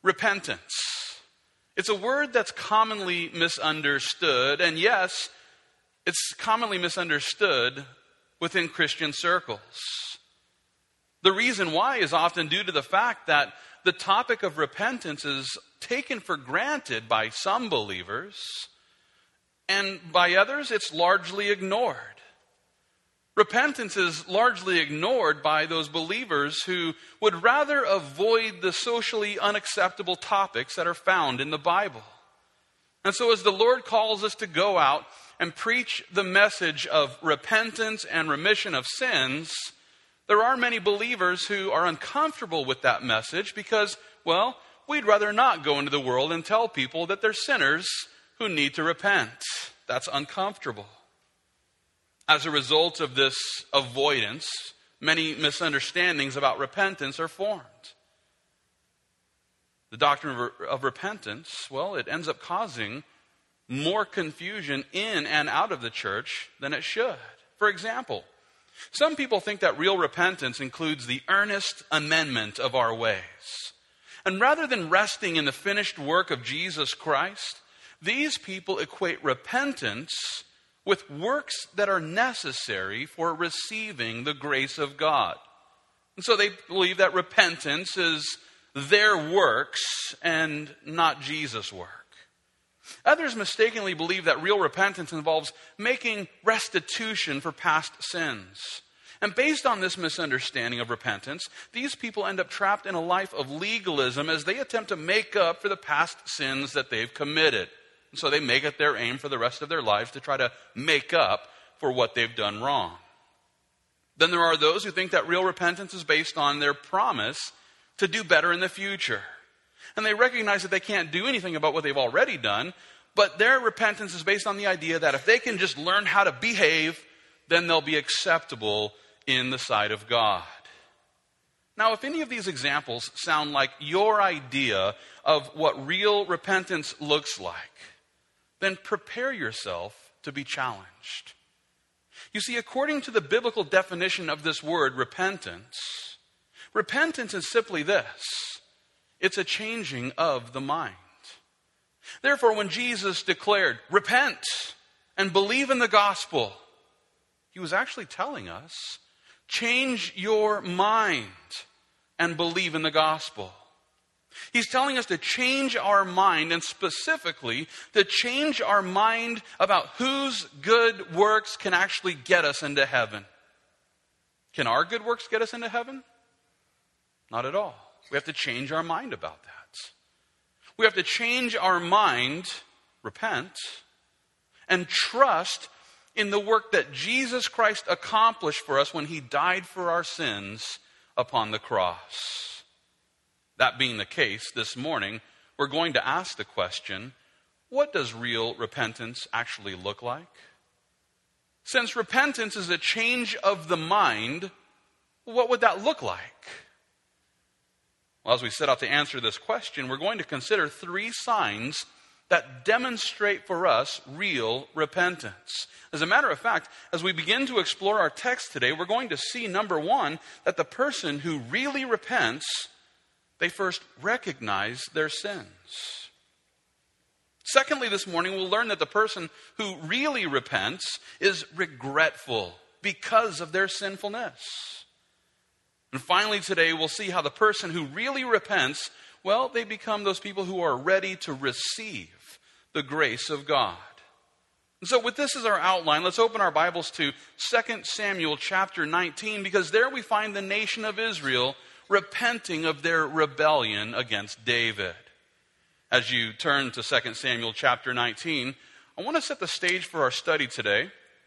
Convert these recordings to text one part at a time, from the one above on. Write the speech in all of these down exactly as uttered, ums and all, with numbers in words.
repentance. It's a word that's commonly misunderstood, and yes, it's commonly misunderstood within Christian circles. The reason why is often due to the fact that the topic of repentance is taken for granted by some believers, and by others it's largely ignored. Repentance is largely ignored by those believers who would rather avoid the socially unacceptable topics that are found in the Bible. And so as the Lord calls us to go out and preach the message of repentance and remission of sins, there are many believers who are uncomfortable with that message because, well, we'd rather not go into the world and tell people that they're sinners who need to repent. That's uncomfortable. As a result of this avoidance, many misunderstandings about repentance are formed. The doctrine of, of repentance, well, it ends up causing more confusion in and out of the church than it should. For example, some people think that real repentance includes the earnest amendment of our ways. And rather than resting in the finished work of Jesus Christ, these people equate repentance with works that are necessary for receiving the grace of God. And so they believe that repentance is their works and not Jesus' work. Others mistakenly believe that real repentance involves making restitution for past sins. And based on this misunderstanding of repentance, these people end up trapped in a life of legalism as they attempt to make up for the past sins that they've committed. And so they make it their aim for the rest of their lives to try to make up for what they've done wrong. Then there are those who think that real repentance is based on their promise to do better in the future. And they recognize that they can't do anything about what they've already done, but their repentance is based on the idea that if they can just learn how to behave, then they'll be acceptable in the sight of God. Now, if any of these examples sound like your idea of what real repentance looks like, then prepare yourself to be challenged. You see, according to the biblical definition of this word, repentance, repentance is simply this. It's a changing of the mind. Therefore, when Jesus declared, repent and believe in the gospel, he was actually telling us, change your mind and believe in the gospel. He's telling us to change our mind, and specifically to change our mind about whose good works can actually get us into heaven. Can our good works get us into heaven? Not at all. We have to change our mind about that. We have to change our mind, repent, and trust in the work that Jesus Christ accomplished for us when he died for our sins upon the cross. That being the case, this morning, we're going to ask the question, what does real repentance actually look like? Since repentance is a change of the mind, what would that look like? Well, as we set out to answer this question, we're going to consider three signs that demonstrate for us real repentance. As a matter of fact, as we begin to explore our text today, we're going to see, number one, that the person who really repents, they first recognize their sins. Secondly, this morning, we'll learn that the person who really repents is regretful because of their sinfulness. And finally today, we'll see how the person who really repents, well, they become those people who are ready to receive the grace of God. And so with this as our outline, let's open our Bibles to Second Samuel chapter nineteen, because there we find the nation of Israel repenting of their rebellion against David. As you turn to Second Samuel chapter nineteen, I want to set the stage for our study today.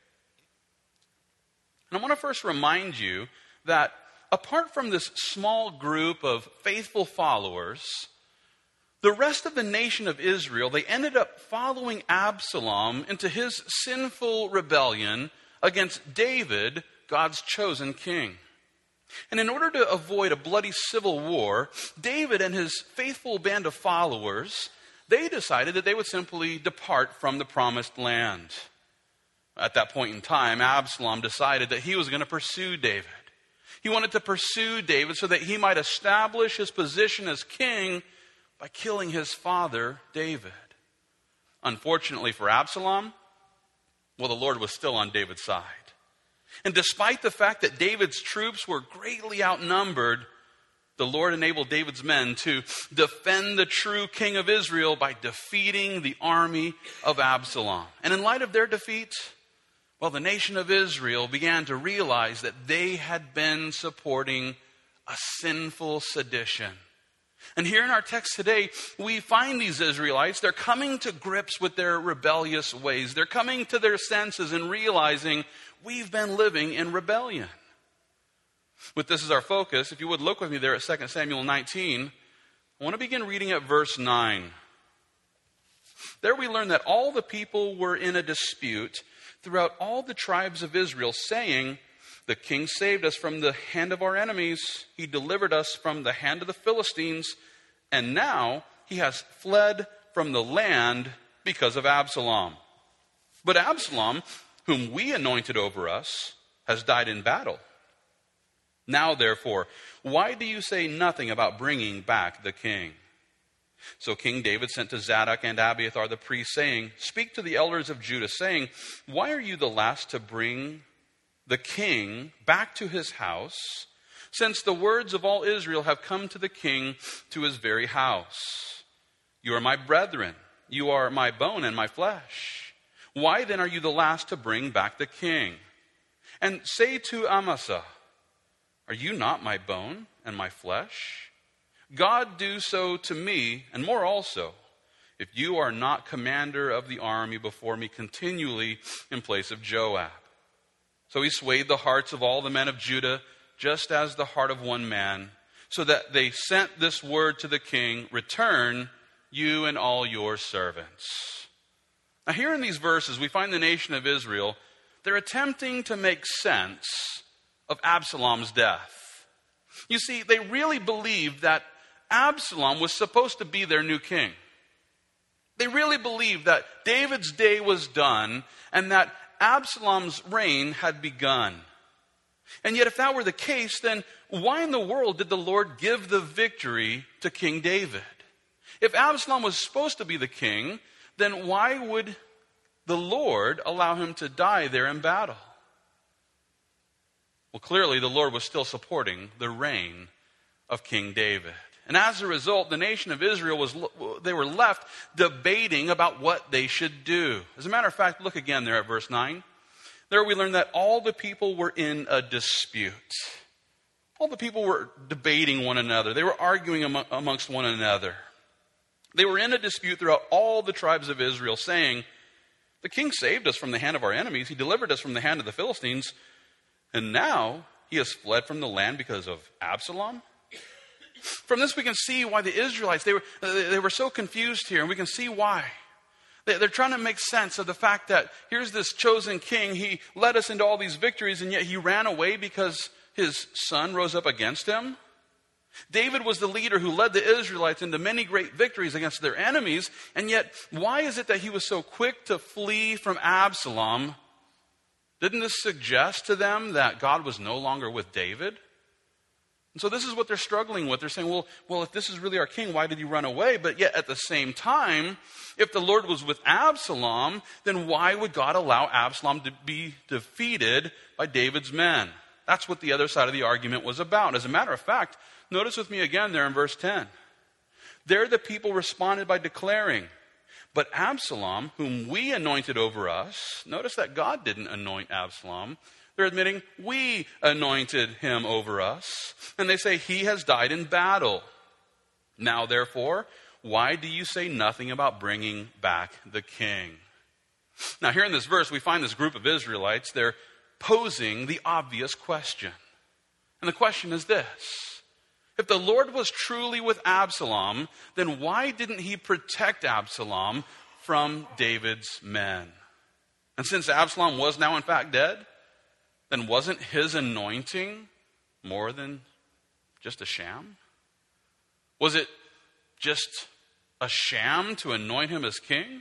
And I want to first remind you that apart from this small group of faithful followers, the rest of the nation of Israel, they ended up following Absalom into his sinful rebellion against David, God's chosen king. And in order to avoid a bloody civil war, David and his faithful band of followers, they decided that they would simply depart from the promised land. At that point in time, Absalom decided that he was going to pursue David. He wanted to pursue David so that he might establish his position as king by killing his father, David. Unfortunately for Absalom, well, the Lord was still on David's side. And despite the fact that David's troops were greatly outnumbered, the Lord enabled David's men to defend the true king of Israel by defeating the army of Absalom. And in light of their defeat, well, the nation of Israel began to realize that they had been supporting a sinful sedition. And here in our text today, we find these Israelites, they're coming to grips with their rebellious ways. They're coming to their senses and realizing we've been living in rebellion. With this as our focus, if you would look with me there at Second Samuel nineteen, I want to begin reading at verse nine. There we learn that all the people were in a dispute throughout all the tribes of Israel, saying, "The king saved us from the hand of our enemies. He delivered us from the hand of the Philistines. And now he has fled from the land because of Absalom. But Absalom, whom we anointed over us, has died in battle. Now, therefore, why do you say nothing about bringing back the king?" So King David sent to Zadok and Abiathar the priests, saying, "Speak to the elders of Judah, saying, why are you the last to bring the king back to his house, since the words of all Israel have come to the king to his very house? You are my brethren, you are my bone and my flesh. Why then are you the last to bring back the king? And say to Amasa, are you not my bone and my flesh? God do so to me, and more also, if you are not commander of the army before me continually in place of Joab." So he swayed the hearts of all the men of Judah, just as the heart of one man, so that they sent this word to the king, "Return, you and all your servants." Now here in these verses, we find the nation of Israel, they're attempting to make sense of Absalom's death. You see, they really believed that Absalom was supposed to be their new king. They really believed that David's day was done and that Absalom's reign had begun. And yet if that were the case, then why in the world did the Lord give the victory to King David? If Absalom was supposed to be the king, then why would the Lord allow him to die there in battle? Well, clearly the Lord was still supporting the reign of King David. And as a result, the nation of Israel was, they were left debating about what they should do. As a matter of fact, look again there at verse nine. There we learn that all the people were in a dispute. All the people were debating one another. They were arguing among, amongst one another. They were in a dispute throughout all the tribes of Israel, saying, "The king saved us from the hand of our enemies. He delivered us from the hand of the Philistines. And now he has fled from the land because of Absalom." From this we can see why the Israelites, they were, they were so confused here, and we can see why. They're trying to make sense of the fact that here's this chosen king, he led us into all these victories, and yet he ran away because his son rose up against him. David was the leader who led the Israelites into many great victories against their enemies, and yet why is it that he was so quick to flee from Absalom? Didn't this suggest to them that God was no longer with David? And so this is what they're struggling with. They're saying, well, well, if this is really our king, why did he run away? But yet at the same time, if the Lord was with Absalom, then why would God allow Absalom to be defeated by David's men? That's what the other side of the argument was about. As a matter of fact, notice with me again there in verse ten. There the people responded by declaring, "But Absalom, whom we anointed over us," notice that God didn't anoint Absalom. They're admitting, we anointed him over us. And they say, "He has died in battle. Now, therefore, why do you say nothing about bringing back the king?" Now, here in this verse, we find this group of Israelites. They're posing the obvious question. And the question is this. If the Lord was truly with Absalom, then why didn't he protect Absalom from David's men? And since Absalom was now in fact dead, then wasn't his anointing more than just a sham? Was it just a sham to anoint him as king?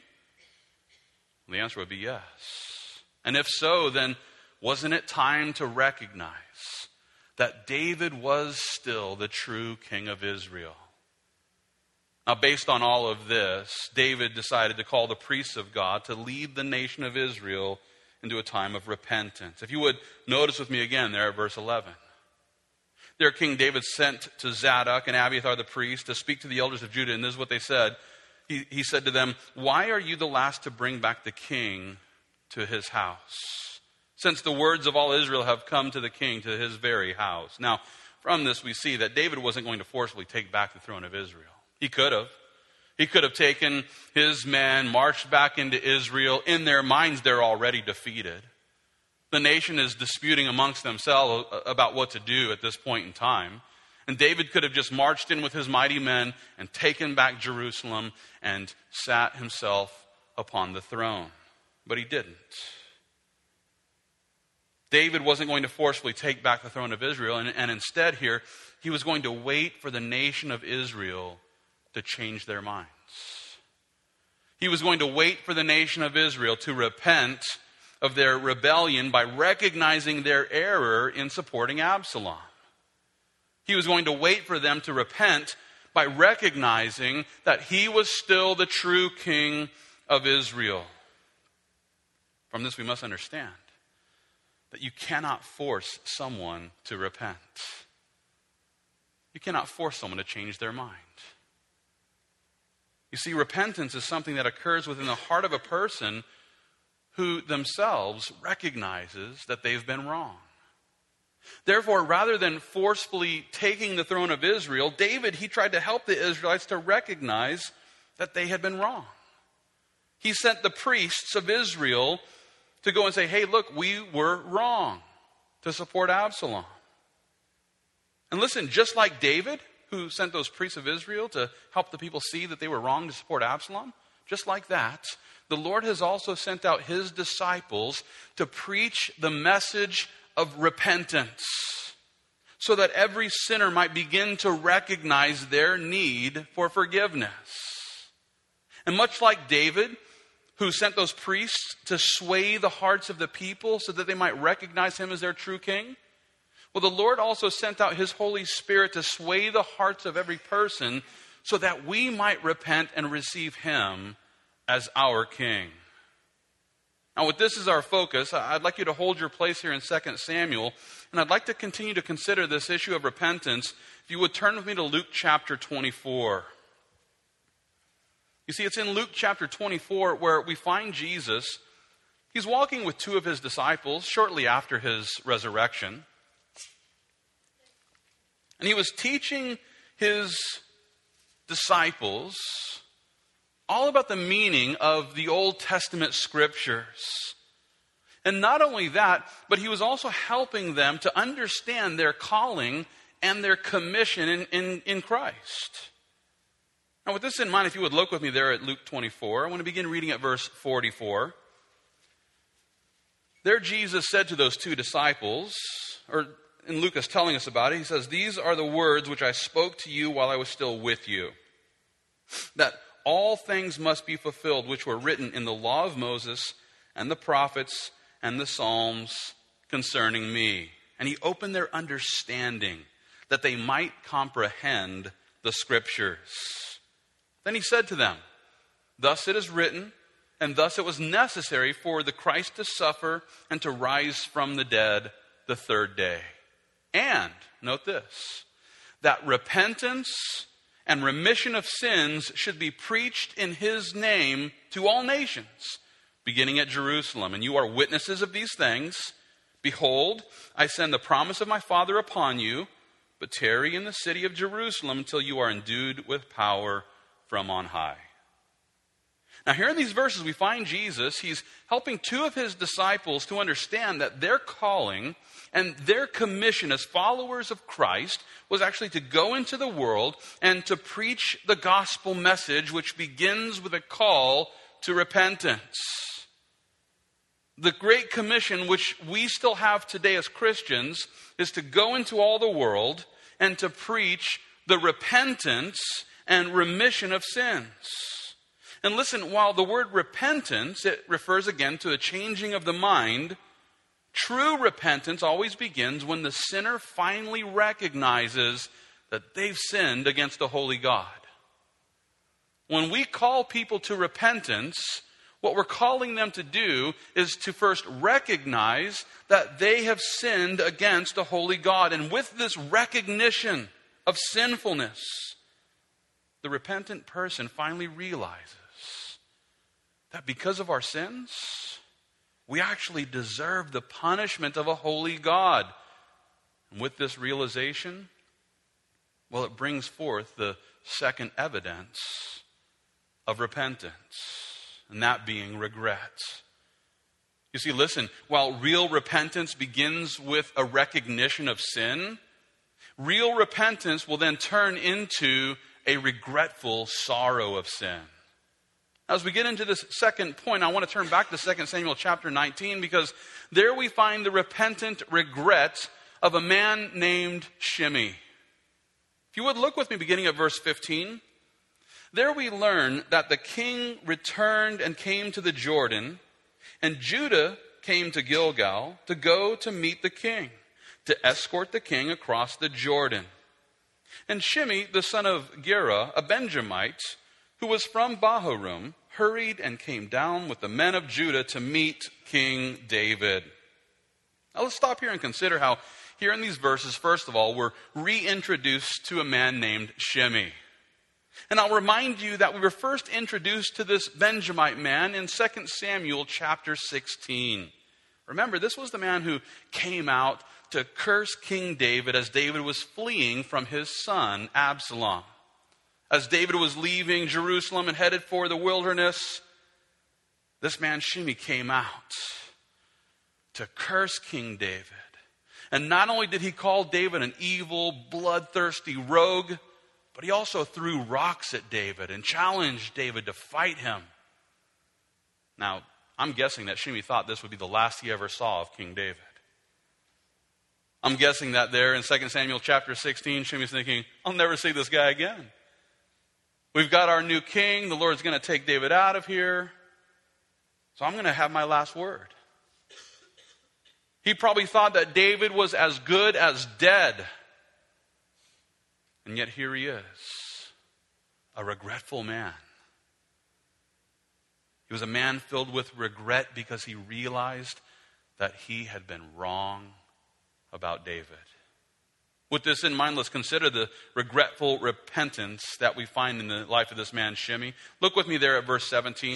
The answer would be yes. And if so, then wasn't it time to recognize that David was still the true king of Israel? Now, based on all of this, David decided to call the priests of God to lead the nation of Israel into a time of repentance. If you would notice with me again there at verse eleven. There King David sent to Zadok and Abiathar the priest to speak to the elders of Judah, and this is what they said. He, he said to them, "Why are you the last to bring back the king to his house, since the words of all Israel have come to the king to his very house?" Now, from this we see that David wasn't going to forcibly take back the throne of Israel. He could have. He could have taken his men, marched back into Israel. In their minds, they're already defeated. The nation is disputing amongst themselves about what to do at this point in time. And David could have just marched in with his mighty men and taken back Jerusalem and sat himself upon the throne. But he didn't. David wasn't going to forcefully take back the throne of Israel, and, and instead here, he was going to wait for the nation of Israel to change their minds. He was going to wait for the nation of Israel to repent of their rebellion by recognizing their error in supporting Absalom. He was going to wait for them to repent by recognizing that he was still the true king of Israel. From this we must understand that you cannot force someone to repent. You cannot force someone to change their mind. You see, repentance is something that occurs within the heart of a person who themselves recognizes that they've been wrong. Therefore, rather than forcefully taking the throne of Israel, David, he tried to help the Israelites to recognize that they had been wrong. He sent the priests of Israel to go and say, "Hey, look, we were wrong," to support Absalom. And listen, just like David, who sent those priests of Israel to help the people see that they were wrong to support Absalom, just like that, the Lord has also sent out his disciples to preach the message of repentance, so that every sinner might begin to recognize their need for forgiveness. And much like David, who sent those priests to sway the hearts of the people so that they might recognize him as their true king, well, the Lord also sent out his Holy Spirit to sway the hearts of every person so that we might repent and receive him as our king. Now, with this as our focus, I'd like you to hold your place here in Second Samuel, and I'd like to continue to consider this issue of repentance. If you would turn with me to Luke chapter twenty-four. You see, it's in Luke chapter twenty-four where we find Jesus. He's walking with two of his disciples shortly after his resurrection. And he was teaching his disciples all about the meaning of the Old Testament scriptures. And not only that, but he was also helping them to understand their calling and their commission in, in, in Christ. Now, with this in mind, if you would look with me there at Luke twenty-four, I want to begin reading at verse forty-four. There Jesus said to those two disciples, or and Luke is telling us about it, he says, "These are the words which I spoke to you while I was still with you, that all things must be fulfilled which were written in the law of Moses and the prophets and the Psalms concerning me." And he opened their understanding that they might comprehend the scriptures. Then he said to them, "Thus it is written, and thus it was necessary for the Christ to suffer and to rise from the dead the third day. And," note this, "that repentance and remission of sins should be preached in his name to all nations, beginning at Jerusalem. And you are witnesses of these things. Behold, I send the promise of my Father upon you, but tarry in the city of Jerusalem until you are endued with power from on high." Now, here in these verses, we find Jesus. He's helping two of his disciples to understand that their calling and their commission as followers of Christ was actually to go into the world and to preach the gospel message, which begins with a call to repentance. The Great Commission, which we still have today as Christians, is to go into all the world and to preach the repentance and remission of sins. And listen, while the word repentance, it refers again to a changing of the mind, true repentance always begins when the sinner finally recognizes that they've sinned against the holy God. When we call people to repentance, what we're calling them to do is to first recognize that they have sinned against a holy God. And with this recognition of sinfulness, the repentant person finally realizes that because of our sins, we actually deserve the punishment of a holy God. And with this realization, well, it brings forth the second evidence of repentance, and that being regret. You see, listen, while real repentance begins with a recognition of sin, real repentance will then turn into a regretful sorrow of sin. As we get into this second point, I want to turn back to Second Samuel chapter nineteen, because there we find the repentant regret of a man named Shimei. If you would look with me beginning at verse fifteen. There we learn that the king returned and came to the Jordan, and Judah came to Gilgal to go to meet the king, to escort the king across the Jordan. And Shimei, the son of Gera, a Benjamite, who was from Bahurim, hurried and came down with the men of Judah to meet King David. Now let's stop here and consider how here in these verses, first of all, we're reintroduced to a man named Shimei. And I'll remind you that we were first introduced to this Benjamite man in Second Samuel chapter sixteen. Remember, this was the man who came out to curse King David as David was fleeing from his son Absalom. As David was leaving Jerusalem and headed for the wilderness, this man Shimei came out to curse King David. And not only did he call David an evil, bloodthirsty rogue, but he also threw rocks at David and challenged David to fight him. Now, I'm guessing that Shimei thought this would be the last he ever saw of King David. I'm guessing that there in Second Samuel chapter sixteen, Shimei's thinking, I'll never see this guy again. We've got our new king. The Lord's going to take David out of here. So I'm going to have my last word. He probably thought that David was as good as dead. And yet here he is, a regretful man. He was a man filled with regret because he realized that he had been wrong about David. With this in mind, let's consider the regretful repentance that we find in the life of this man Shimei. Look with me there at verse seventeen.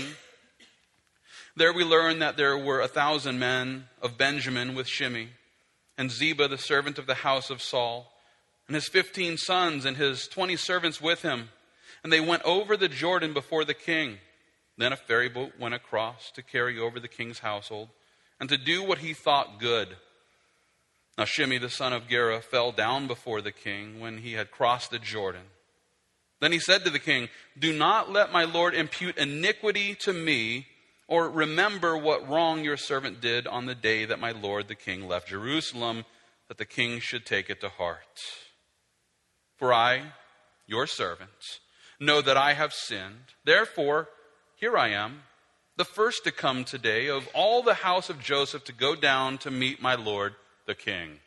There we learn that there were a thousand men of Benjamin with Shimei, and Ziba, the servant of the house of Saul, and his fifteen sons and his twenty servants with him. And they went over the Jordan before the king. Then a ferry boat went across to carry over the king's household and to do what he thought good. Now Shimei, the son of Gera, fell down before the king when he had crossed the Jordan. Then he said to the king, do not let my lord impute iniquity to me, or remember what wrong your servant did on the day that my lord the king left Jerusalem, that the king should take it to heart. For I, your servant, know that I have sinned. Therefore, here I am, the first to come today of all the house of Joseph to go down to meet my lord the king.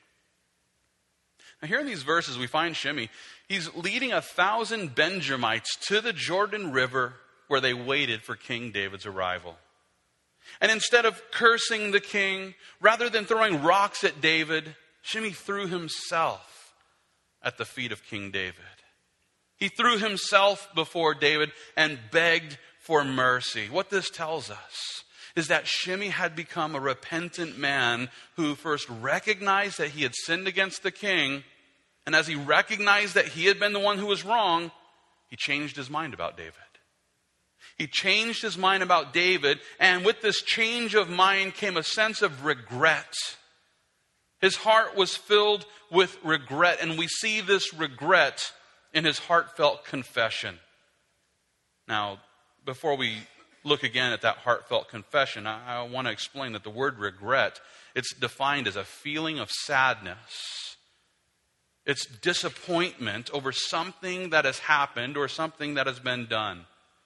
Now here in these verses we find Shimei. He's leading a thousand Benjamites to the Jordan River where they waited for King David's arrival. And instead of cursing the king, rather than throwing rocks at David, Shimei threw himself at the feet of King David. He threw himself before David and begged for mercy. What this tells us is that Shimei had become a repentant man who first recognized that he had sinned against the king, and as he recognized that he had been the one who was wrong, he changed his mind about David. He changed his mind about David, and with this change of mind came a sense of regret. His heart was filled with regret, and we see this regret in his heartfelt confession. Now, before we look again at that heartfelt confession, I, I want to explain that the word regret, it's defined as a feeling of sadness. It's disappointment over something that has happened or something that has been done.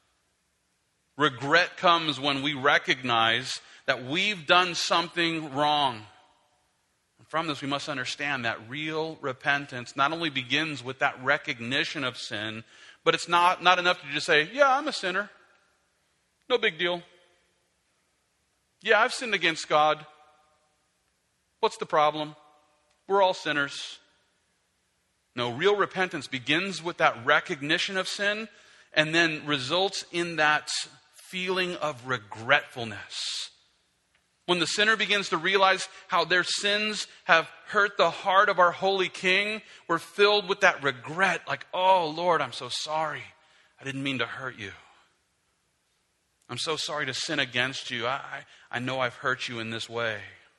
Regret comes when we recognize that we've done something wrong. And from this, we must understand that real repentance not only begins with that recognition of sin, But it's not, not enough to just say, yeah, I'm a sinner. No big deal. Yeah, I've sinned against God. What's the problem? We're all sinners. No, real repentance begins with that recognition of sin and then results in that feeling of regretfulness. When the sinner begins to realize how their sins have hurt the heart of our holy King, we're filled with that regret, like, oh, Lord, I'm so sorry. I didn't mean to hurt you. I'm so sorry to sin against you. I, I know I've hurt you in this way.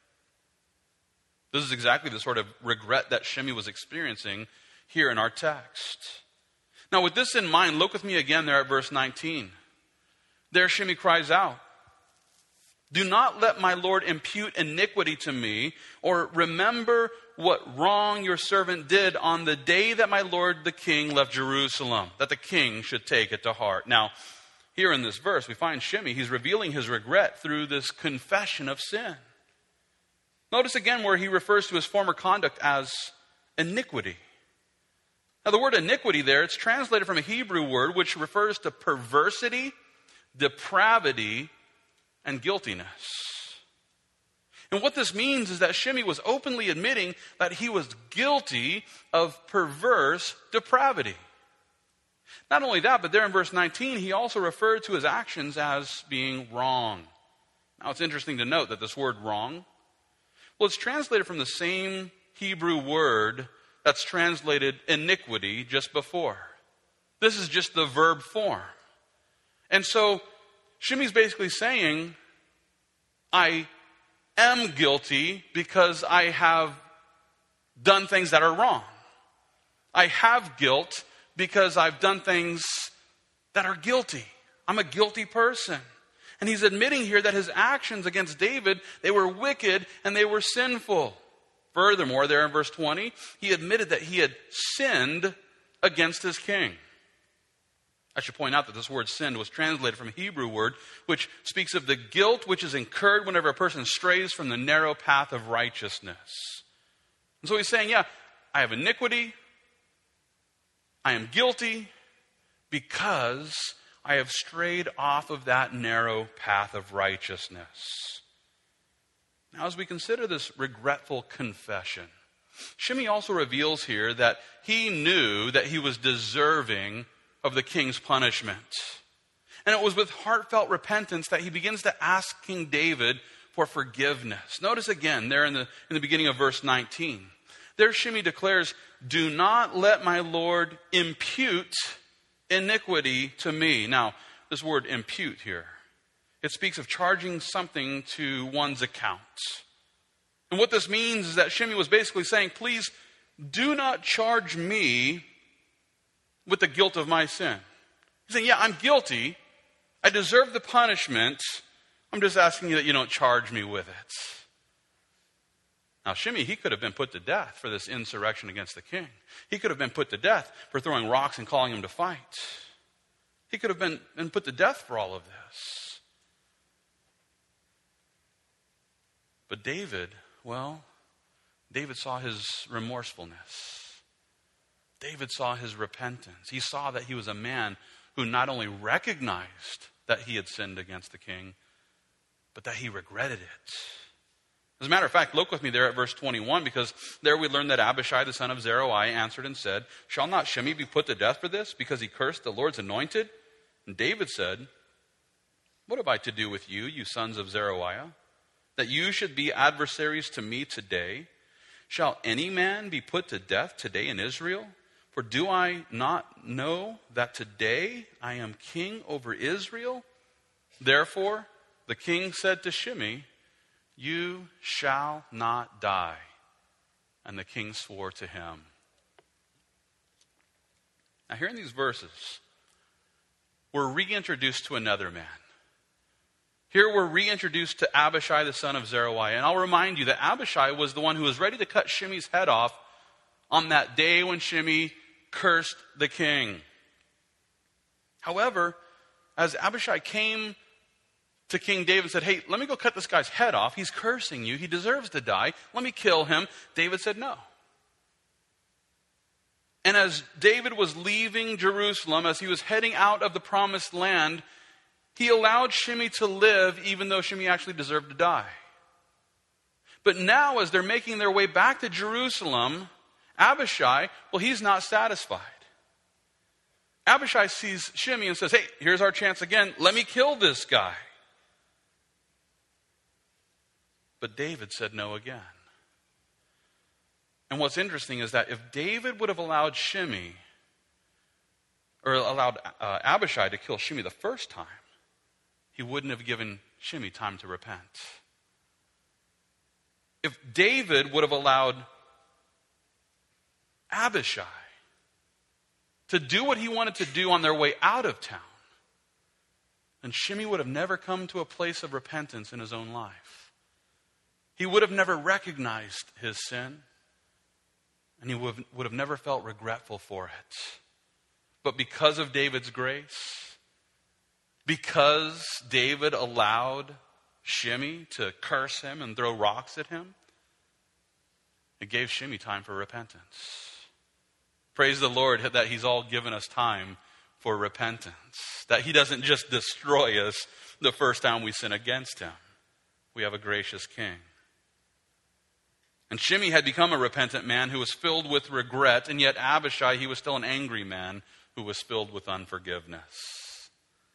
This is exactly the sort of regret that Shimei was experiencing here in our text. Now, with this in mind, look with me again there at verse nineteen. There Shimei cries out, do not let my Lord impute iniquity to me, or remember what wrong your servant did on the day that my Lord the king left Jerusalem, that the king should take it to heart. Now, here in this verse, we find Shimei, he's revealing his regret through this confession of sin. Notice again where he refers to his former conduct as iniquity. Now, the word iniquity there, it's translated from a Hebrew word which refers to perversity, depravity, and guiltiness. And what this means is that Shimei was openly admitting that he was guilty of perverse depravity. Not only that, but there in verse nineteen, he also referred to his actions as being wrong. Now, it's interesting to note that this word wrong, well, it's translated from the same Hebrew word that's translated iniquity just before. This is just the verb form. And so, Shimei's basically saying, I am guilty because I have done things that are wrong. I have guilt because I've done things that are guilty. I'm a guilty person. And he's admitting here that his actions against David, they were wicked and they were sinful. Furthermore, there in verse twenty, he admitted that he had sinned against his king. I should point out that this word sinned was translated from a Hebrew word which speaks of the guilt which is incurred whenever a person strays from the narrow path of righteousness. And so he's saying, yeah, I have iniquity. I am guilty because I have strayed off of that narrow path of righteousness. Now, as we consider this regretful confession, Shimei also reveals here that he knew that he was deserving of the king's punishment. And it was with heartfelt repentance that he begins to ask King David for forgiveness. Notice again there in the, in the beginning of verse nineteen. There Shimei declares, do not let my Lord impute iniquity to me. Now, this word impute here, it speaks of charging something to one's account. And what this means is that Shimei was basically saying, please do not charge me with the guilt of my sin. He's saying, yeah, I'm guilty. I deserve the punishment. I'm just asking you that you don't charge me with it. Now, Shimei, he could have been put to death for this insurrection against the king. He could have been put to death for throwing rocks and calling him to fight. He could have been, been put to death for all of this. But David, well, David saw his remorsefulness. David saw his repentance. He saw that he was a man who not only recognized that he had sinned against the king, but that he regretted it. As a matter of fact, look with me there at verse twenty-one, because there we learn that Abishai, the son of Zeruiah, answered and said, shall not Shimei be put to death for this, because he cursed the Lord's anointed? And David said, what have I to do with you, you sons of Zeruiah, that you should be adversaries to me today? Shall any man be put to death today in Israel? For do I not know that today I am king over Israel? Therefore, the king said to Shimei, you shall not die. And the king swore to him. Now, here in these verses, we're reintroduced to another man. Here we're reintroduced to Abishai, the son of Zeruiah. And I'll remind you that Abishai was the one who was ready to cut Shimei's head off on that day when Shimei cursed the king. However, as Abishai came to King David and said, hey, let me go cut this guy's head off. He's cursing you. He deserves to die. Let me kill him. David said no. And as David was leaving Jerusalem, as he was heading out of the promised land, he allowed Shimei to live even though Shimei actually deserved to die. But now as they're making their way back to Jerusalem, Abishai, well, he's not satisfied. Abishai sees Shimei and says, hey, here's our chance again. Let me kill this guy. But David said no again. And what's interesting is that if David would have allowed Shimei, or allowed uh, Abishai to kill Shimei the first time, he wouldn't have given Shimei time to repent. If David would have allowed Abishai to do what he wanted to do on their way out of town, then Shimei would have never come to a place of repentance in his own life. He would have never recognized his sin, and he would have never felt regretful for it. But because of David's grace, because David allowed Shimei to curse him and throw rocks at him, it gave Shimei time for repentance. Praise the Lord that he's all given us time for repentance. That he doesn't just destroy us the first time we sin against him. We have a gracious king. And Shimei had become a repentant man who was filled with regret, and yet Abishai, he was still an angry man who was filled with unforgiveness.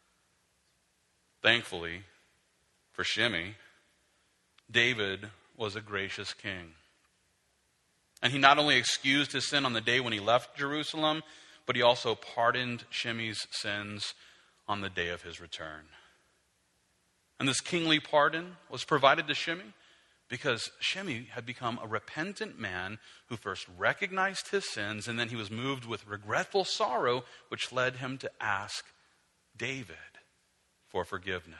Thankfully, for Shimei, David was a gracious king. And he not only excused his sin on the day when he left Jerusalem, but he also pardoned Shimei's sins on the day of his return. And this kingly pardon was provided to Shimei because Shimei had become a repentant man who first recognized his sins, and then he was moved with regretful sorrow, which led him to ask David for forgiveness.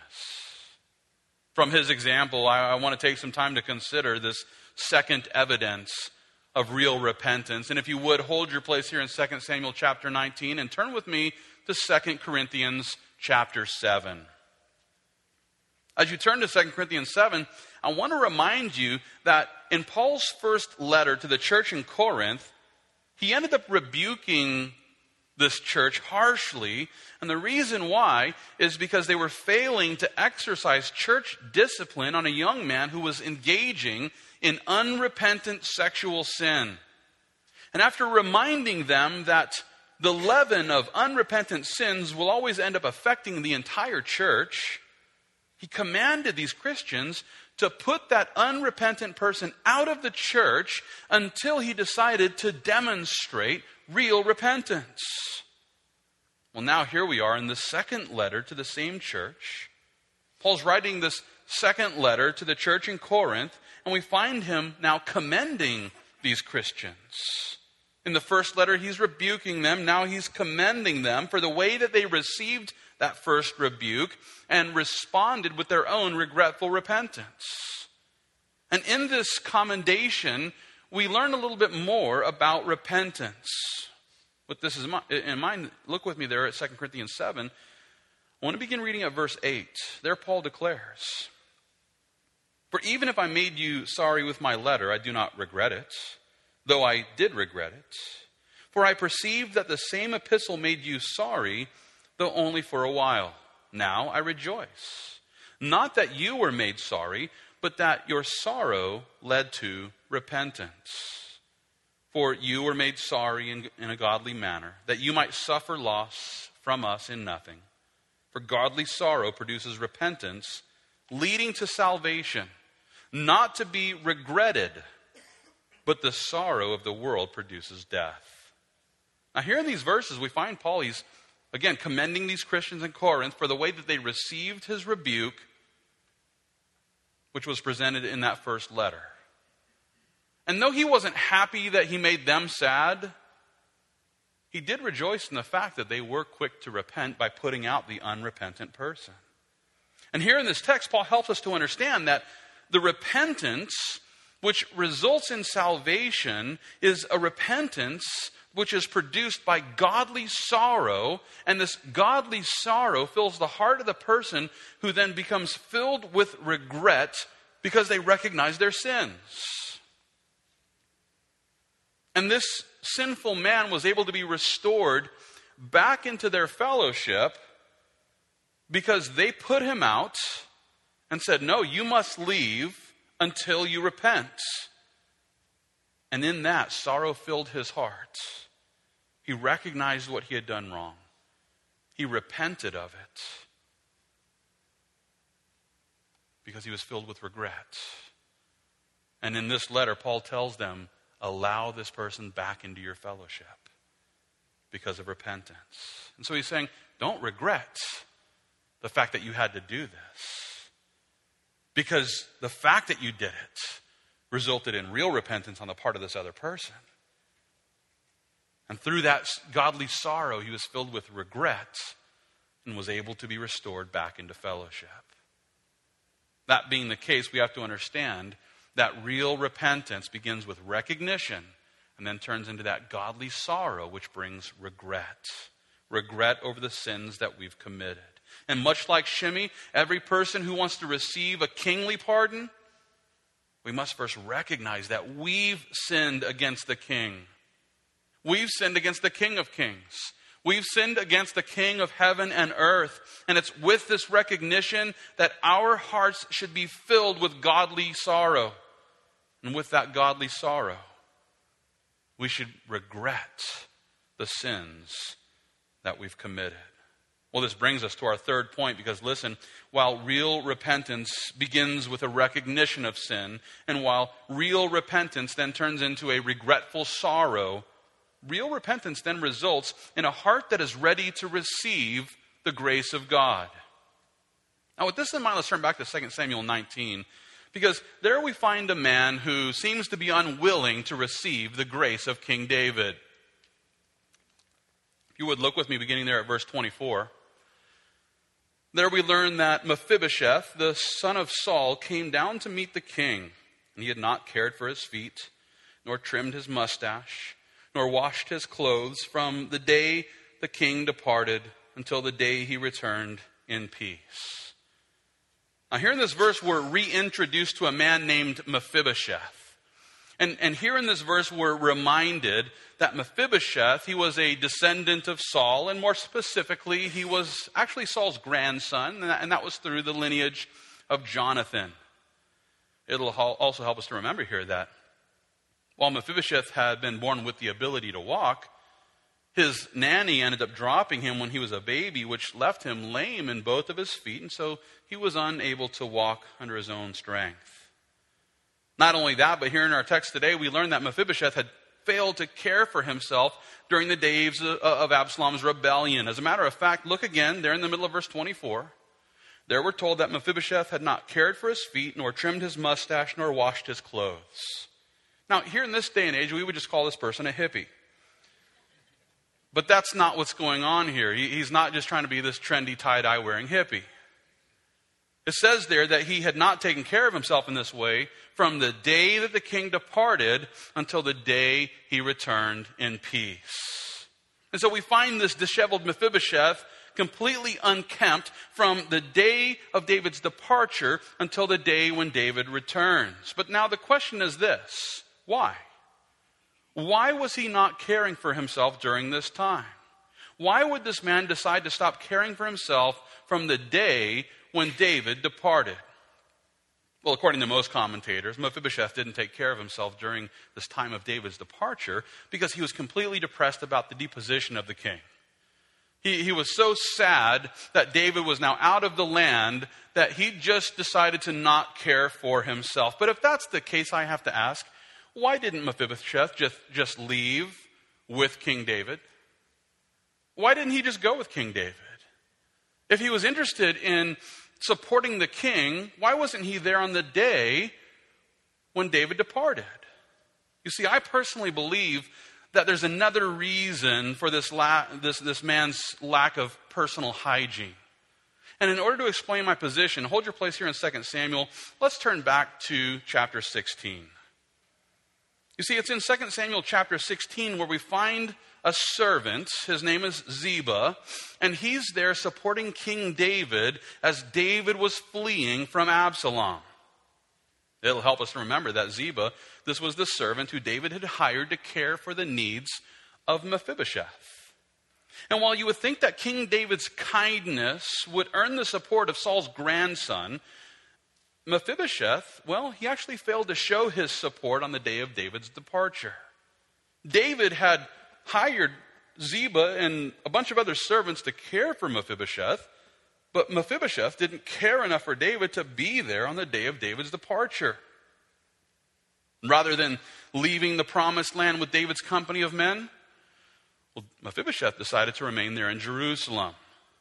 From his example, I, I want to take some time to consider this second evidence of real repentance. And if you would, hold your place here in Second Samuel chapter nineteen and turn with me to Second Corinthians chapter seven. As you turn to Second Corinthians seven, I want to remind you that in Paul's first letter to the church in Corinth, he ended up rebuking this church harshly. And the reason why is because they were failing to exercise church discipline on a young man who was engaging in unrepentant sexual sin. And after reminding them that the leaven of unrepentant sins will always end up affecting the entire church, he commanded these Christians to put that unrepentant person out of the church until he decided to demonstrate real repentance. Well, now here we are in the second letter to the same church. Paul's writing this second letter to the church in Corinth, and we find him now commending these Christians. In the first letter, he's rebuking them. Now he's commending them for the way that they received that first rebuke and responded with their own regretful repentance. And in this commendation, we learn a little bit more about repentance. With this in mind, look with me there at Second Corinthians seven. I want to begin reading at verse eight. There Paul declares, "For even if I made you sorry with my letter, I do not regret it, though I did regret it. For I perceive that the same epistle made you sorry, though only for a while. Now I rejoice, not that you were made sorry, but that your sorrow led to repentance. For you were made sorry in, in a godly manner, that you might suffer loss from us in nothing. For godly sorrow produces repentance, leading to salvation, not to be regretted, but the sorrow of the world produces death." Now here in these verses, we find Paul, he's again commending these Christians in Corinth for the way that they received his rebuke, which was presented in that first letter. And though he wasn't happy that he made them sad, he did rejoice in the fact that they were quick to repent by putting out the unrepentant person. And here in this text, Paul helps us to understand that the repentance which results in salvation is a repentance which is produced by godly sorrow, and this godly sorrow fills the heart of the person who then becomes filled with regret because they recognize their sins. And this sinful man was able to be restored back into their fellowship because they put him out and said, no, you must leave until you repent. And in that, sorrow filled his heart. He recognized what he had done wrong. He repented of it because he was filled with regret. And in this letter, Paul tells them, allow this person back into your fellowship because of repentance. And so he's saying, don't regret the fact that you had to do this, because the fact that you did it resulted in real repentance on the part of this other person. And through that godly sorrow, he was filled with regret and was able to be restored back into fellowship. That being the case, we have to understand that real repentance begins with recognition and then turns into that godly sorrow, which brings regret. Regret over the sins that we've committed. And much like Shimei, every person who wants to receive a kingly pardon, we must first recognize that we've sinned against the king. We've sinned against the King of Kings. We've sinned against the King of heaven and earth. And it's with this recognition that our hearts should be filled with godly sorrow. And with that godly sorrow, we should regret the sins that we've committed. Well, this brings us to our third point, because listen, while real repentance begins with a recognition of sin, and while real repentance then turns into a regretful sorrow, real repentance then results in a heart that is ready to receive the grace of God. Now, with this in mind, let's turn back to Second Samuel nineteen, because there we find a man who seems to be unwilling to receive the grace of King David. If you would look with me beginning there at verse twenty-four. There we learn that Mephibosheth, the son of Saul, came down to meet the king, and he had not cared for his feet, nor trimmed his mustache, nor washed his clothes from the day the king departed until the day he returned in peace. Now here in this verse, we're reintroduced to a man named Mephibosheth. And, and here in this verse, we're reminded that Mephibosheth, he was a descendant of Saul, and more specifically, he was actually Saul's grandson, and that, and that was through the lineage of Jonathan. It'll also help us to remember here that while Mephibosheth had been born with the ability to walk, his nanny ended up dropping him when he was a baby, which left him lame in both of his feet, and so he was unable to walk under his own strength. Not only that, but here in our text today, we learn that Mephibosheth had failed to care for himself during the days of Absalom's rebellion. As a matter of fact, look again, there in the middle of verse twenty-four. There we're told that Mephibosheth had not cared for his feet, nor trimmed his mustache, nor washed his clothes. Now, here in this day and age, we would just call this person a hippie. But that's not what's going on here. He, he's not just trying to be this trendy tie-dye wearing hippie. It says there that he had not taken care of himself in this way from the day that the king departed until the day he returned in peace. And so we find this disheveled Mephibosheth completely unkempt from the day of David's departure until the day when David returns. But now the question is this: why? Why was he not caring for himself during this time? Why would this man decide to stop caring for himself from the day when David departed? Well, according to most commentators, Mephibosheth didn't take care of himself during this time of David's departure because he was completely depressed about the deposition of the king. He, he was so sad that David was now out of the land that he just decided to not care for himself. But if that's the case, I have to ask, why didn't Mephibosheth just, just leave with King David? Why didn't he just go with King David? If he was interested in supporting the king, why wasn't he there on the day when David departed? You see, I personally believe that there's another reason for this, la- this, this man's lack of personal hygiene. And in order to explain my position, hold your place here in Second Samuel. Let's turn back to chapter sixteen. You see, it's in Second Samuel chapter sixteen where we find a servant. His name is Ziba, and he's there supporting King David as David was fleeing from Absalom. It'll help us to remember that Ziba, this was the servant who David had hired to care for the needs of Mephibosheth. And while you would think that King David's kindness would earn the support of Saul's grandson, Mephibosheth, well, he actually failed to show his support on the day of David's departure. David had hired Ziba and a bunch of other servants to care for Mephibosheth, but Mephibosheth didn't care enough for David to be there on the day of David's departure. Rather than leaving the promised land with David's company of men, well, Mephibosheth decided to remain there in Jerusalem.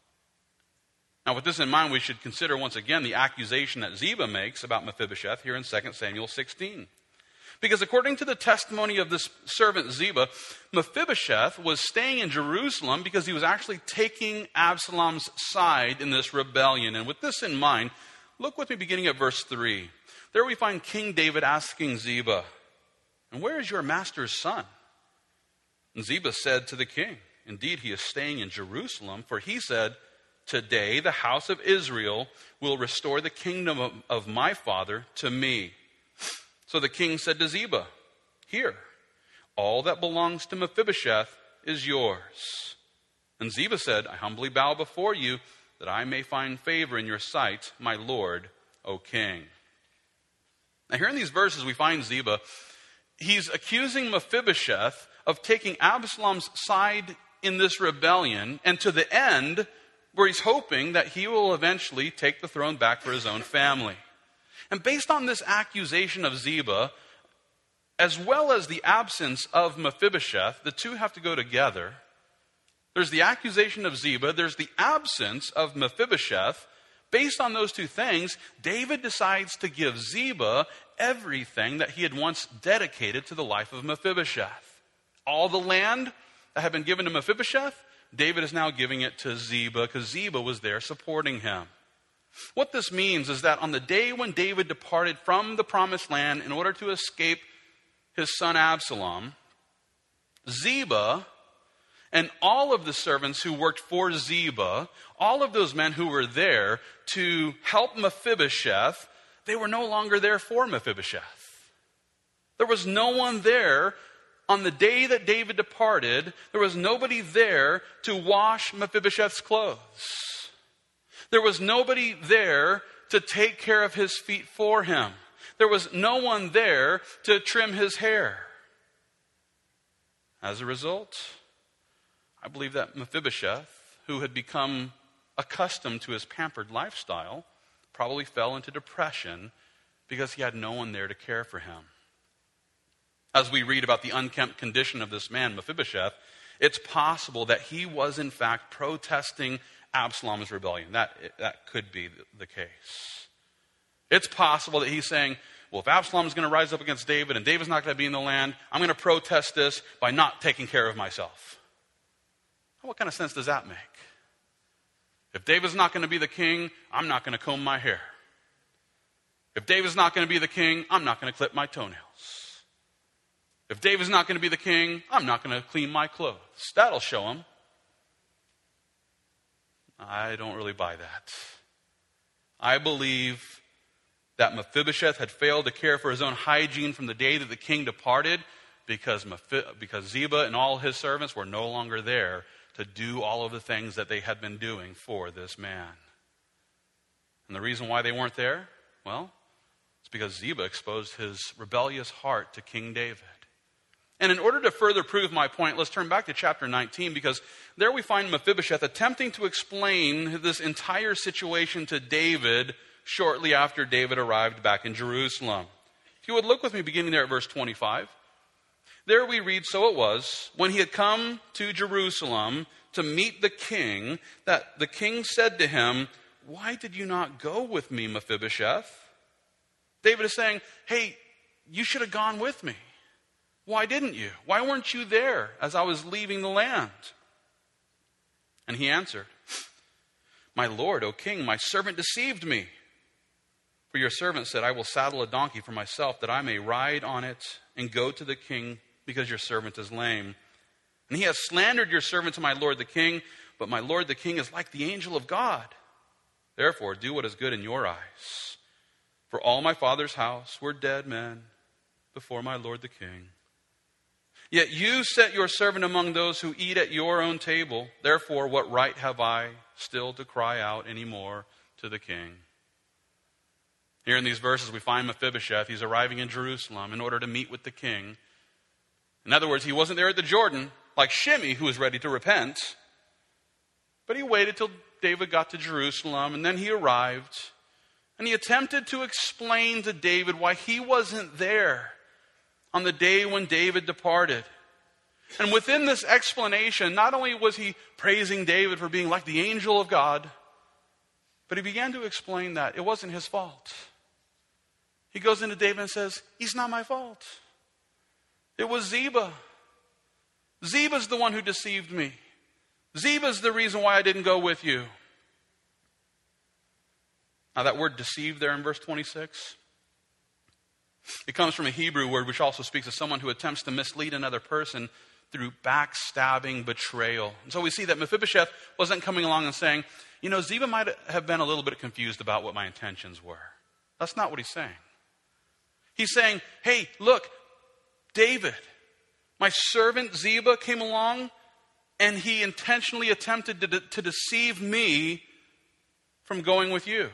Now, with this in mind, we should consider once again the accusation that Ziba makes about Mephibosheth here in Second Samuel sixteen. Because according to the testimony of this servant Ziba, Mephibosheth was staying in Jerusalem because he was actually taking Absalom's side in this rebellion. And with this in mind, look with me beginning at verse three. There we find King David asking Ziba, "And where is your master's son?" And Ziba said to the king, "Indeed, he is staying in Jerusalem, for he said, 'Today the house of Israel will restore the kingdom of, of my father to me.'" So the king said to Ziba, "Here, all that belongs to Mephibosheth is yours." And Ziba said, "I humbly bow before you that I may find favor in your sight, my lord, O king." Now here in these verses we find Ziba, he's accusing Mephibosheth of taking Absalom's side in this rebellion, and to the end where he's hoping that he will eventually take the throne back for his own family. And based on this accusation of Ziba, as well as the absence of Mephibosheth, the two have to go together. There's the accusation of Ziba, there's the absence of Mephibosheth. Based on those two things, David decides to give Ziba everything that he had once dedicated to the life of Mephibosheth. All the land that had been given to Mephibosheth, David is now giving it to Ziba because Ziba was there supporting him. What this means is that on the day when David departed from the promised land in order to escape his son Absalom, Ziba and all of the servants who worked for Ziba, all of those men who were there to help Mephibosheth, they were no longer there for Mephibosheth. There was no one there on the day that David departed. There was nobody there to wash Mephibosheth's clothes. There was nobody there to take care of his feet for him. There was no one there to trim his hair. As a result, I believe that Mephibosheth, who had become accustomed to his pampered lifestyle, probably fell into depression because he had no one there to care for him. As we read about the unkempt condition of this man, Mephibosheth, it's possible that he was in fact protesting Absalom's rebellion. That, that could be the case. It's possible that he's saying, well, if Absalom is going to rise up against David and David's not going to be in the land, I'm going to protest this by not taking care of myself. What kind of sense does that make? If David's not going to be the king, I'm not going to comb my hair. If David's not going to be the king, I'm not going to clip my toenails. If David's not going to be the king, I'm not going to clean my clothes. That'll show him. I don't really buy that. I believe that Mephibosheth had failed to care for his own hygiene from the day that the king departed because, Mephi- because Ziba and all his servants were no longer there to do all of the things that they had been doing for this man. And the reason why they weren't there, well, it's because Ziba exposed his rebellious heart to King David. And in order to further prove my point, let's turn back to chapter nineteen, because there we find Mephibosheth attempting to explain this entire situation to David shortly after David arrived back in Jerusalem. If you would look with me beginning there at verse twenty-five. There we read, "So it was, when he had come to Jerusalem to meet the king, that the king said to him, 'Why did you not go with me, Mephibosheth?'" David is saying, hey, you should have gone with me. Why didn't you? Why weren't you there as I was leaving the land? And he answered, "My lord, O king, my servant deceived me. For your servant said, I will saddle a donkey for myself that I may ride on it and go to the king because your servant is lame. And he has slandered your servant to my lord the king, but my lord the king is like the angel of God. Therefore, do what is good in your eyes." For all my father's house were dead men before my lord the king. Yet you set your servant among those who eat at your own table. Therefore, what right have I still to cry out any more to the king?" Here in these verses, we find Mephibosheth. He's arriving in Jerusalem in order to meet with the king. In other words, he wasn't there at the Jordan like Shimei, who was ready to repent. But he waited till David got to Jerusalem, and then he arrived. And he attempted to explain to David why he wasn't there on the day when David departed. And within this explanation, not only was he praising David for being like the angel of God, but he began to explain that it wasn't his fault. He goes into David and says, "He's not my fault. It was Ziba. Ziba's the one who deceived me. Ziba's the reason why I didn't go with you." Now that word "deceived" there in verse twenty-six, it comes from a Hebrew word which also speaks of someone who attempts to mislead another person through backstabbing, betrayal. And so we see that Mephibosheth wasn't coming along and saying, you know, Ziba might have been a little bit confused about what my intentions were. That's not what he's saying. He's saying, hey, look, David, my servant Ziba came along and he intentionally attempted to, de- to deceive me from going with you.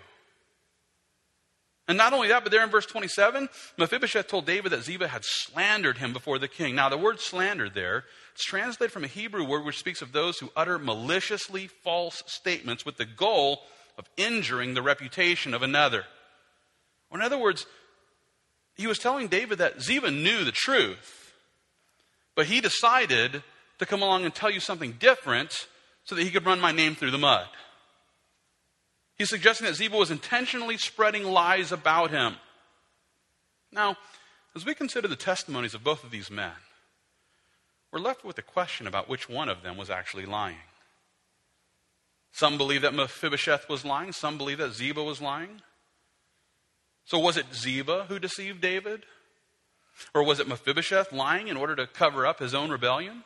And not only that, but there in verse twenty-seven, Mephibosheth told David that Ziba had slandered him before the king. Now, the word slander there, it's translated from a Hebrew word which speaks of those who utter maliciously false statements with the goal of injuring the reputation of another. Or in other words, he was telling David that Ziba knew the truth, but he decided to come along and tell you something different so that he could run my name through the mud. He's suggesting that Ziba was intentionally spreading lies about him. Now, as we consider the testimonies of both of these men, we're left with a question about which one of them was actually lying. Some believe that Mephibosheth was lying. Some believe that Ziba was lying. So was it Ziba who deceived David? Or was it Mephibosheth lying in order to cover up his own rebellion?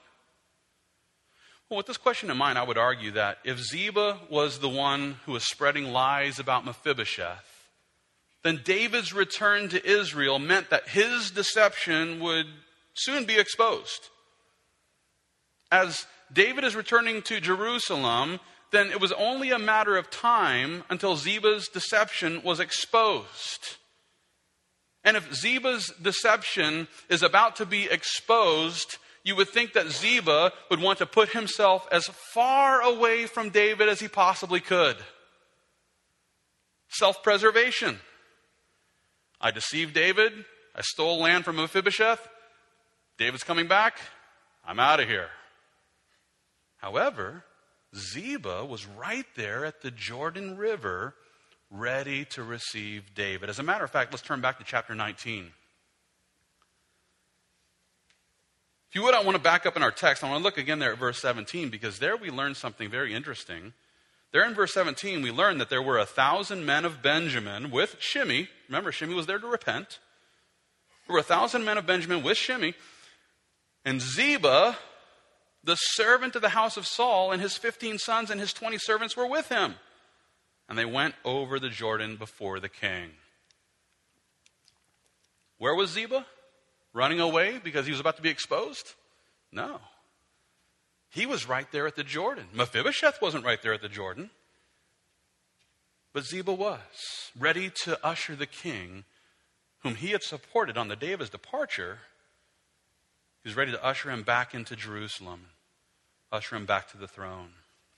Well, with this question in mind, I would argue that if Ziba was the one who was spreading lies about Mephibosheth, then David's return to Israel meant that his deception would soon be exposed. As David is returning to Jerusalem, then it was only a matter of time until Ziba's deception was exposed. And if Ziba's deception is about to be exposed, you would think that Ziba would want to put himself as far away from David as he possibly could. Self-preservation. I deceived David. I stole land from Mephibosheth. David's coming back. I'm out of here. However, Ziba was right there at the Jordan River, ready to receive David. As a matter of fact, let's turn back to chapter nineteen. If you would, I want to back up in our text. I want to look again there at verse seventeen, because there we learn something very interesting. There in verse seventeen, we learn that there were a thousand men of Benjamin with Shimei. Remember, Shimei was there to repent. There were a thousand men of Benjamin with Shimei. And Ziba, the servant of the house of Saul, and his fifteen sons and his twenty servants were with him. And they went over the Jordan before the king. Where was Ziba? Running away because he was about to be exposed? No. He was right there at the Jordan. Mephibosheth wasn't right there at the Jordan. But Ziba was, ready to usher the king, whom he had supported on the day of his departure. He was ready to usher him back into Jerusalem, usher him back to the throne.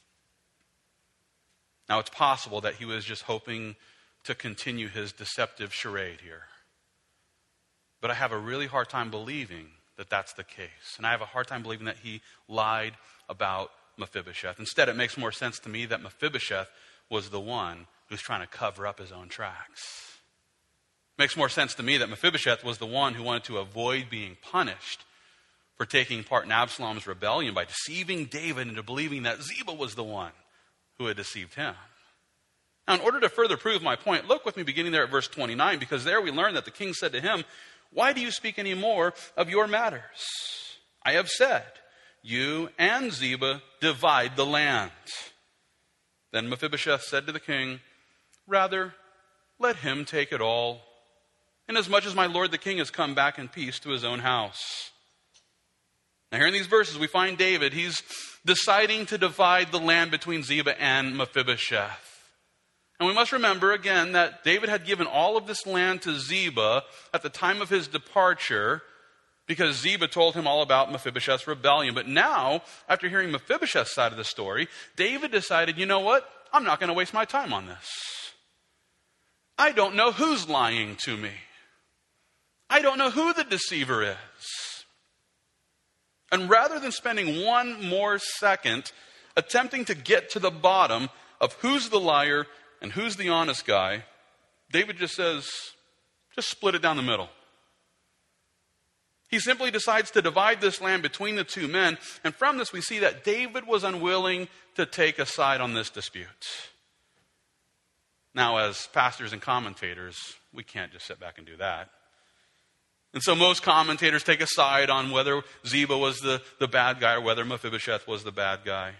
Now, it's possible that he was just hoping to continue his deceptive charade here. But I have a really hard time believing that that's the case. And I have a hard time believing that he lied about Mephibosheth. Instead, it makes more sense to me that Mephibosheth was the one who's trying to cover up his own tracks. It makes more sense to me that Mephibosheth was the one who wanted to avoid being punished for taking part in Absalom's rebellion by deceiving David into believing that Ziba was the one who had deceived him. Now, in order to further prove my point, look with me beginning there at verse twenty-nine, because there we learn that the king said to him, "Why do you speak any more of your matters? I have said, you and Ziba divide the land." Then Mephibosheth said to the king, "Rather, let him take it all, inasmuch as my lord the king has come back in peace to his own house. Now here in these verses we find David, he's deciding to divide the land between Ziba and Mephibosheth. And we must remember again that David had given all of this land to Ziba at the time of his departure because Ziba told him all about Mephibosheth's rebellion. But now, after hearing Mephibosheth's side of the story, David decided, you know what? I'm not going to waste my time on this. I don't know who's lying to me. I don't know who the deceiver is. And rather than spending one more second attempting to get to the bottom of who's the liar and who's the honest guy, David just says, just split it down the middle. He simply decides to divide this land between the two men. And from this we see that David was unwilling to take a side on this dispute. Now, as pastors and commentators, we can't just sit back and do that. And so most commentators take a side on whether Ziba was the, the bad guy or whether Mephibosheth was the bad guy.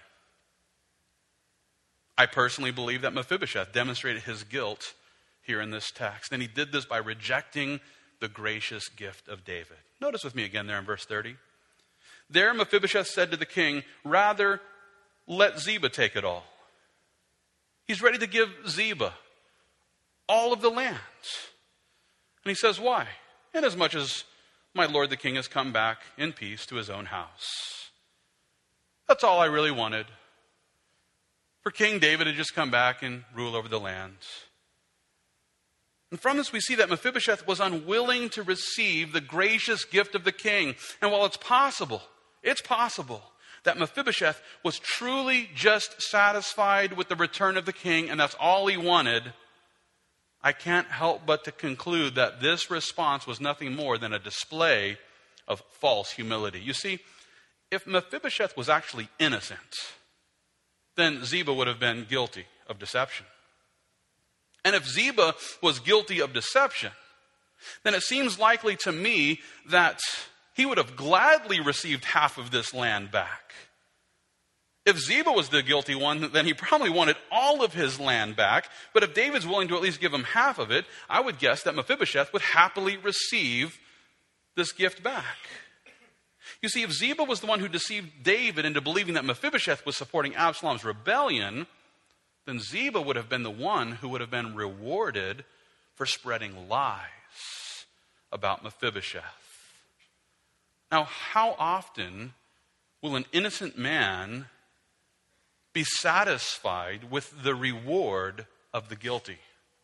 I personally believe that Mephibosheth demonstrated his guilt here in this text. And he did this by rejecting the gracious gift of David. Notice with me again there in verse thirty. There Mephibosheth said to the king, rather, let Ziba take it all. He's ready to give Ziba all of the land. And he says, why? Inasmuch as my lord the king has come back in peace to his own house. That's all I really wanted. For King David to just come back and rule over the land. And from this we see that Mephibosheth was unwilling to receive the gracious gift of the king. And while it's possible, it's possible that Mephibosheth was truly just satisfied with the return of the king and that's all he wanted, I can't help but to conclude that this response was nothing more than a display of false humility. You see, if Mephibosheth was actually innocent, then Ziba would have been guilty of deception. And if Ziba was guilty of deception, then it seems likely to me that he would have gladly received half of this land back. If Ziba was the guilty one, then he probably wanted all of his land back. But if David's willing to at least give him half of it, I would guess that Mephibosheth would happily receive this gift back. You see, if Ziba was the one who deceived David into believing that Mephibosheth was supporting Absalom's rebellion, then Ziba would have been the one who would have been rewarded for spreading lies about Mephibosheth. Now, how often will an innocent man be satisfied with the reward of the guilty?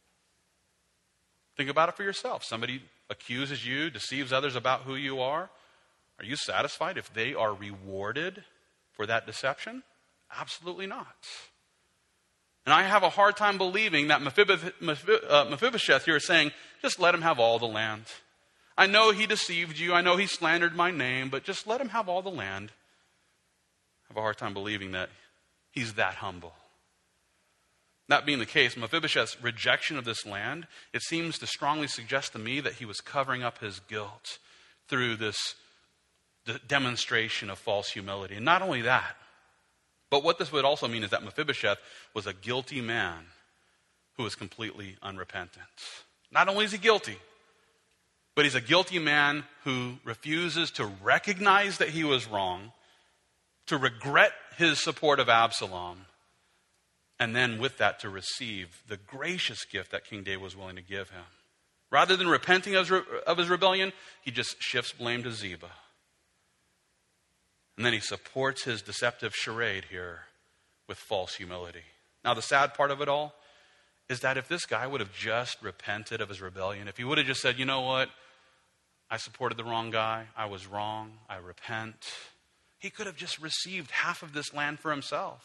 Think about it for yourself. Somebody accuses you, deceives others about who you are. Are you satisfied if they are rewarded for that deception? Absolutely not. And I have a hard time believing that Mephibosheth here is saying, just let him have all the land. I know he deceived you. I know he slandered my name, but just let him have all the land. I have a hard time believing that he's that humble. That being the case, Mephibosheth's rejection of this land, it seems to strongly suggest to me that he was covering up his guilt through this the demonstration of false humility. And not only that, but what this would also mean is that Mephibosheth was a guilty man who was completely unrepentant. Not only is he guilty, but he's a guilty man who refuses to recognize that he was wrong, to regret his support of Absalom, and then with that to receive the gracious gift that King David was willing to give him. Rather than repenting of his, re- of his rebellion, he just shifts blame to Ziba. And then he supports his deceptive charade here with false humility. Now, the sad part of it all is that if this guy would have just repented of his rebellion, if he would have just said, you know what, I supported the wrong guy, I was wrong, I repent, he could have just received half of this land for himself.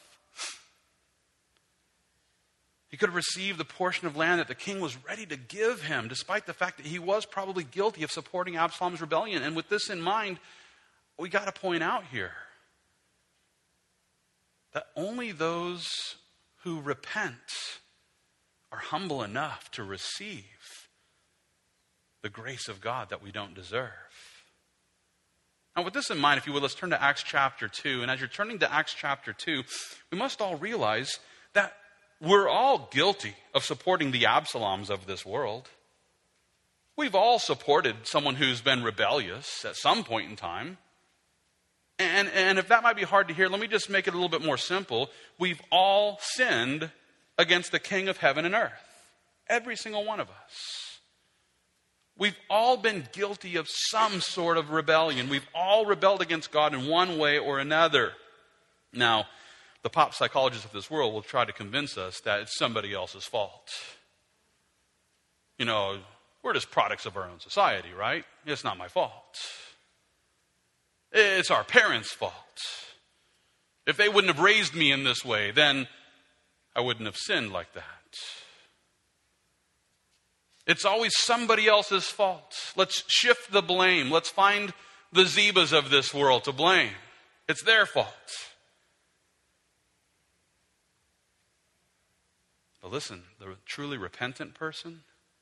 He could have received the portion of land that the king was ready to give him, despite the fact that he was probably guilty of supporting Absalom's rebellion. And with this in mind, we got to point out here that only those who repent are humble enough to receive the grace of God that we don't deserve. Now, with this in mind, if you would, let's turn to Acts chapter two. And as you're turning to Acts chapter two, we must all realize that we're all guilty of supporting the Absaloms of this world. We've all supported someone who's been rebellious at some point in time. And, and if that might be hard to hear, let me just make it a little bit more simple. We've all sinned against the King of heaven and earth. Every single one of us. We've all been guilty of some sort of rebellion. We've all rebelled against God in one way or another. Now, the pop psychologists of this world will try to convince us that it's somebody else's fault. You know, we're just products of our own society, right? It's not my fault. It's our parents' fault. If they wouldn't have raised me in this way, then I wouldn't have sinned like that. It's always somebody else's fault. Let's shift the blame. Let's find the Zebas of this world to blame. It's their fault. But listen, the truly repentant person,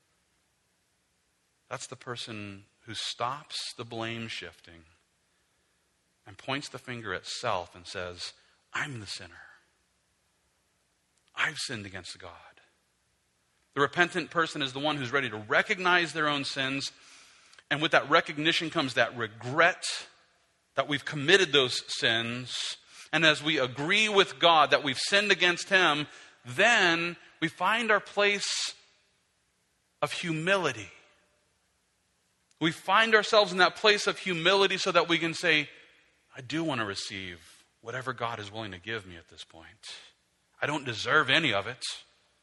that's the person who stops the blame shifting and points the finger at self and says, I'm the sinner. I've sinned against God. The repentant person is the one who's ready to recognize their own sins, and with that recognition comes that regret that we've committed those sins, and as we agree with God that we've sinned against Him, then we find our place of humility. We find ourselves in that place of humility so that we can say, I do want to receive whatever God is willing to give me at this point. I don't deserve any of it.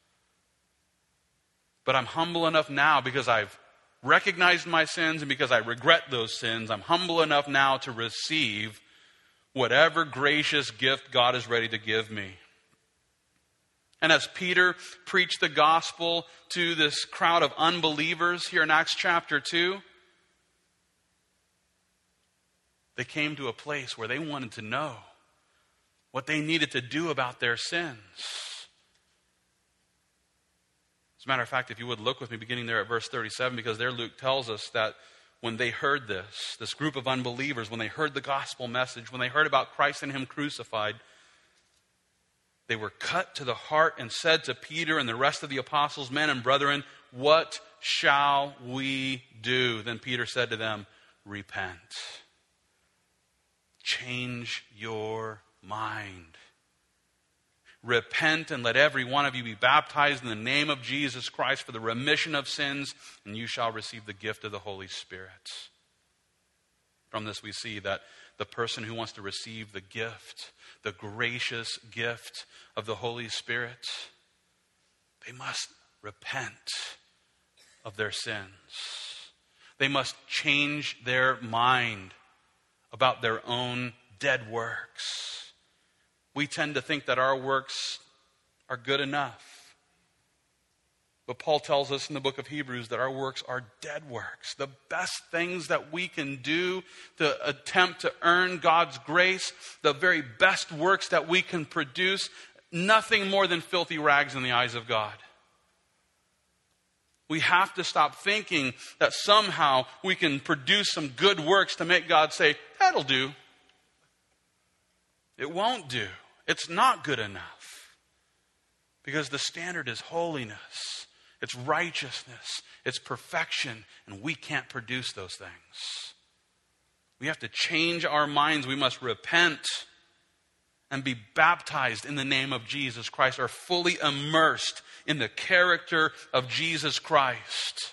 But I'm humble enough now because I've recognized my sins and because I regret those sins. I'm humble enough now to receive whatever gracious gift God is ready to give me. And as Peter preached the gospel to this crowd of unbelievers here in Acts chapter two, they came to a place where they wanted to know what they needed to do about their sins. As a matter of fact, if you would look with me beginning there at verse thirty-seven, because there Luke tells us that when they heard this, this group of unbelievers, when they heard the gospel message, when they heard about Christ and Him crucified, they were cut to the heart and said to Peter and the rest of the apostles, men and brethren, what shall we do? Then Peter said to them, repent. Change your mind. Repent and let every one of you be baptized in the name of Jesus Christ for the remission of sins, and you shall receive the gift of the Holy Spirit. From this we see that the person who wants to receive the gift, the gracious gift of the Holy Spirit, they must repent of their sins. They must change their mind about their own dead works. We tend to think that our works are good enough. But Paul tells us in the book of Hebrews that our works are dead works. The best things that we can do to attempt to earn God's grace, the very best works that we can produce, nothing more than filthy rags in the eyes of God. We have to stop thinking that somehow we can produce some good works to make God say, that'll do. It won't do. It's not good enough. Because the standard is holiness. It's righteousness. It's perfection. And we can't produce those things. We have to change our minds. We must repent and be baptized in the name of Jesus Christ, are fully immersed in the character of Jesus Christ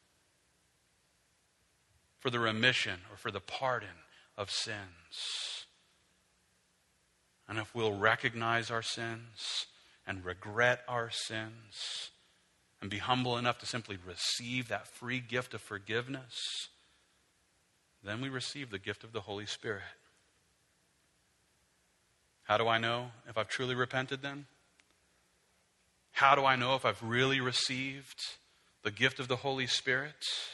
for the remission or for the pardon of sins. And if we'll recognize our sins and regret our sins and be humble enough to simply receive that free gift of forgiveness, then we receive the gift of the Holy Spirit. How do I know if I've truly repented then? How do I know if I've really received the gift of the Holy Spirit?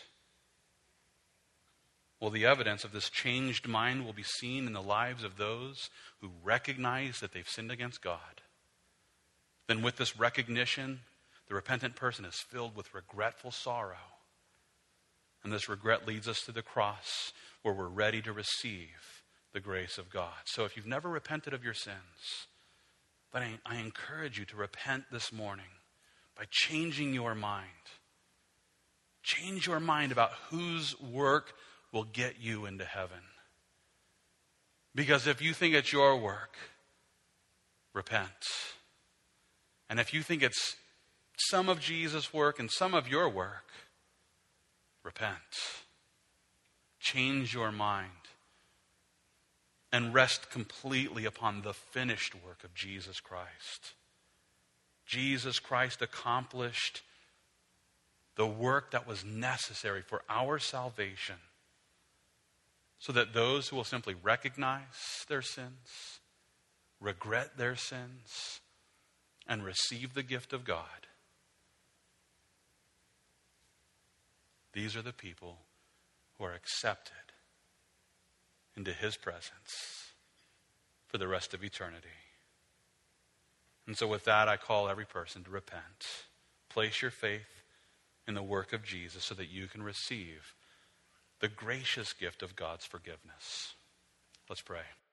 Well, the evidence of this changed mind will be seen in the lives of those who recognize that they've sinned against God. Then with this recognition, the repentant person is filled with regretful sorrow. And this regret leads us to the cross where we're ready to receive the grace of God. So if you've never repented of your sins, But I, I encourage you to repent this morning by changing your mind. Change your mind about whose work will get you into heaven. Because if you think it's your work, repent. And if you think it's some of Jesus' work and some of your work, repent. Change your mind and rest completely upon the finished work of Jesus Christ. Jesus Christ accomplished the work that was necessary for our salvation, so that those who will simply recognize their sins, regret their sins, and receive the gift of God, these are the people who are accepted into his presence for the rest of eternity. And so with that, I call every person to repent. Place your faith in the work of Jesus so that you can receive the gracious gift of God's forgiveness. Let's pray.